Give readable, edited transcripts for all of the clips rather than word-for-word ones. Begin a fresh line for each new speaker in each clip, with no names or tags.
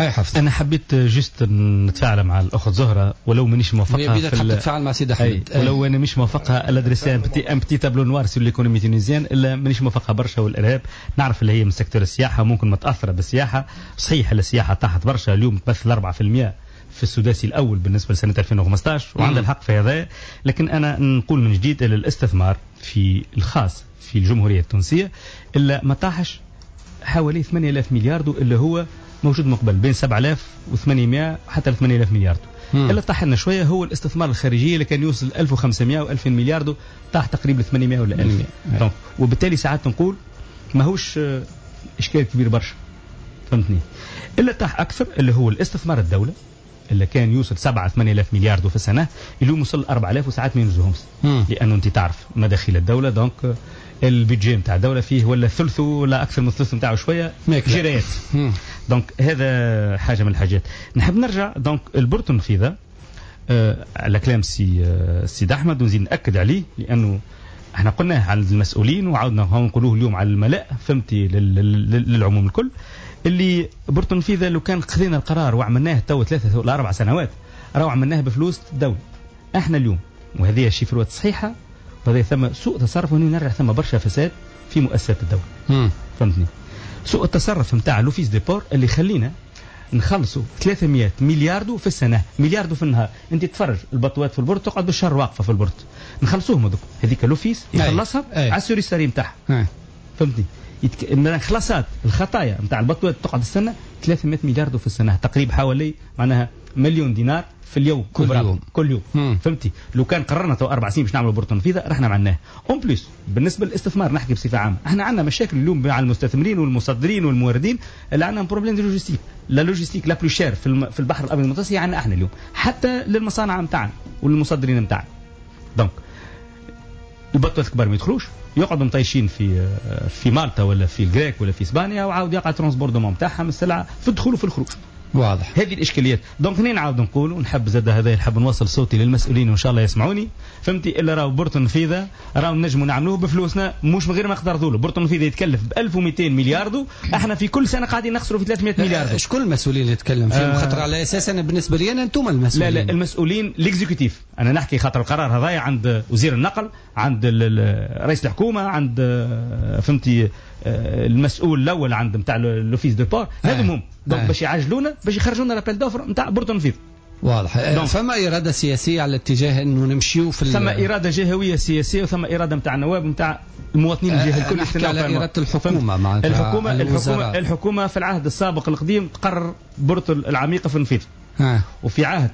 هاي حفظ.
انا حبيت جست نتفاعل مع الاخت زهره ولو مانيش موافقها
في تحب تتفاعل مع سيد احمد
ولو انا مش موافقها الادريسي ان بتي تابلو نوار سور ليكونومي تونيزيان، الا مانيش موافقها برشا. والارهاب نعرف اللي هي من سيكتور السياحه ممكن متاثره بالسياحه، صحيح السياحه طاحت برشا اليوم تمثل 4% في السداسي الاول بالنسبه لسنه 2015 وعند الحق في هذا. لكن انا نقول من جديد الاستثمار في الخاص في الجمهوريه التونسيه الا ما طاحش حوالي 8000 مليار اللي هو موجود مقبل بين 7800 حتى 8000 مليار. الا طاح لنا شويه هو الاستثمار الخارجي اللي كان يوصل 1500 و2000 مليار طاح تقريبا 800 ولا 1000. وبالتالي ساعات نقول ماهوش اشكال كبير برشا، فهمتني. الا طاح اكثر اللي هو الاستثمار الدوله اللي كان يوصل 7-8 آلاف مليار في السنه، اليوم وصل 4000 وساعات ما ينزهمش. لانه انت تعرف مداخيل الدوله دونك البيدجي نتاع الدوله فيه ولا ثلثه ولا اكثر من ثلث نتاعه شويه جرايات. دونك هذا حاجه من الحاجات. نحب نرجع دونك البورتنفيذا على كلام سيد احمد ونزيد ناكد عليه، لانه احنا قلناه على المسؤولين وعاودنا نقولوه اليوم على الملأ، فهمتي، للعموم الكل، اللي بورتنفيذا لو كان خذينا القرار وعملناه تو 3 ولا 4 سنوات راهو عملناه بفلوس الدوله. احنا اليوم وهذه شفروات صحيحه، وهذا ثم سوء تصرف وهنا نرجع ثم برشا فساد في مؤسسات الدوله. فهمتني. سوء التصرف نتاع لوفيس دي بور اللي خلينا نخلصوا 300 مليار في السنه، مليار في النهار. انت تتفرج البطوات في البورت تقعد بالشهر واقفه في البورت، نخلصوهم هذوك، هذيك لوفيس يخلصها على السوري الساري نتاعها. فهمتني. خلاصات الخطايا نتاع البطوات تقعد السنه 300 مليار في السنه، تقريبا حوالي معناها مليون دينار في اليوم كل يوم. فهمتي. لو كان قررنا تو 4 سنين باش نعملوا بورتنفيذا رحنا عملناه. اون بليس بالنسبه للاستثمار نحكي بصفه عامه، احنا عندنا مشاكل اليوم مع المستثمرين والمصدرين والموردين اللي عندهم بروبليم دي لوجيستيك. لا لوجيستيك لا بلو شير في البحر الابيض المتوسط هي عندنا احنا اليوم، حتى للمصانع نتاعنا والمصدرين نتاعنا. دونك البطوات الكبار ما يدخلوش، يقعدوا مطيشين في مالطا ولا في الجريك ولا في اسبانيا، وعاود يقع ترانسبوردمون نتاعهم السلعه في الدخول وفي الخروج.
واضح.
هذه الاشكاليات. دونك هنا نعاود نقول ونحب زاد هذا نحب نوصل صوتي للمسؤولين وان شاء الله يسمعوني، فهمتي. الا راهو بورتنفيذا راهو نجموا نعملوه بفلوسنا مش من غير ما نقدروا له. بورتنفيذا يتكلف ب 1200 مليار، احنا في كل سنه قاعدين نخسروا في 300 مليار.
شكون المسؤولين اللي يتكلم فيهم؟ خاطر على اساس انا بالنسبه لي انا انتم المسؤولين.
لا المسؤولين الاكزيكوتيف، انا نحكي خاطر القرار هذايا عند وزير النقل، عند رئيس الحكومه، عند فهمتي المسؤول الاول عند نتاع لوفيس دو بور. هذم هم دونك باش يعجلونا باش يخرجونا لابيل دوفر نتاع بورتنفيذ.
واضح. فما اراده سياسيه على الاتجاه انه نمشيو في
ثم اراده جهويه سياسيه وثم اراده نتاع النواب نتاع المواطنين الجهه الكل.
نحكي على اراده الحكومه معناتها
الحكومه في العهد السابق القديم تقرر بورتو العميقه في النفيذ. وفي عهد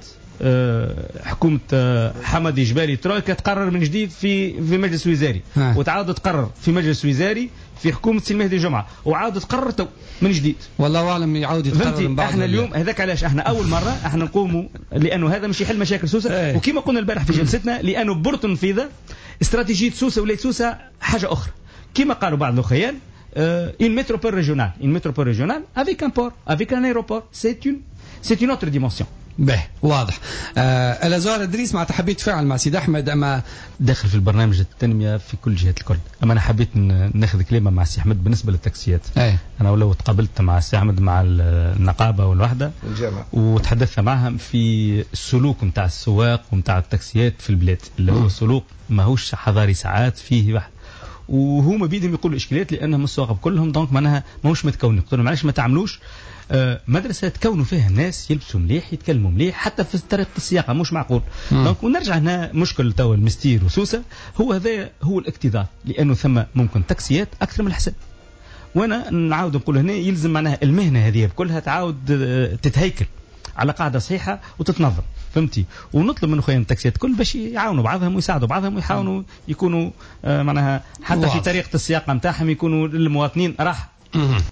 حكومة حمدي جبالي ترويكا تقرر من جديد في مجلس وزاري، وتعاود تقرر في مجلس وزاري في حكومة سي المهدي جمعة، وعاود تقرر من جديد.
والله أعلم يعاود يتقرر من بعد.
احنا اليوم هذاك علاش احنا أول مرة احنا نقوموا، لأنه هذا مش يحل مشاكل سوسة. وكما قلنا البارح في جلستنا، لأنه بورتنفيذا استراتيجية سوسة وليت سوسة حاجة أخرى. كما قالوا بعض الأخيان une métropole régionale avec un port, avec un aéroport, c'est une autre dimension.
به واضح. الازهار ادريس مع حبيت تفاعل مع سيد احمد اما
داخل في البرنامج التنميه في كل جهات الكل. اما انا حبيت ناخذ كلمه مع سي احمد بالنسبه للتاكسيات. انا ولو تقابلت مع سي احمد مع النقابه والوحده وتحدثت معهم في السلوك نتاع السواق ونتاع التاكسيات في البلاد، اللي هو سلوك ماهوش حضاري ساعات فيه واحد، وهما بيدهم يقولوا اشكاليات لانهم السواق كلهم دونك معناها ماهوش متكونين. قلت لهم معلش ما تعملوش مدرسة تكونوا فيها الناس يلبسوا مليح يتكلموا مليح حتى في طريقة السياقة، مش معقول. دونك ونرجع هنا مشكل توا المستير وسوسة هو هذا هو الاكتظاظ، لأنه ثم ممكن تاكسيات أكثر من الحساب. وأنا نعاود نقول هنا يلزم معناها المهنة هذه كلها تعاود تتهيكل على قاعدة صحيحة وتتنظم، فهمتي. ونطلب من اخواننا التاكسيات كل باش يعاونوا بعضهم ويساعدوا بعضهم ويحاولوا يكونوا معناها حتى في طريقة السياقة نتاعهم يكونوا للمواطنين راحة.